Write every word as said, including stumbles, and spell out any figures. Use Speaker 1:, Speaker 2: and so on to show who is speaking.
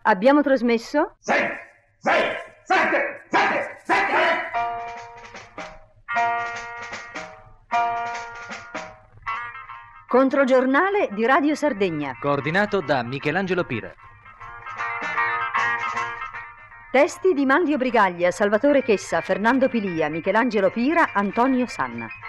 Speaker 1: Abbiamo trasmesso?
Speaker 2: Sei, sei, sette, sette, sette!
Speaker 1: Controgiornale di Radio Sardegna.
Speaker 3: Coordinato da Michelangelo Pira.
Speaker 1: Testi di Manlio Brigaglia, Salvatore Chessa, Fernando Pilia, Michelangelo Pira, Antonio Sanna.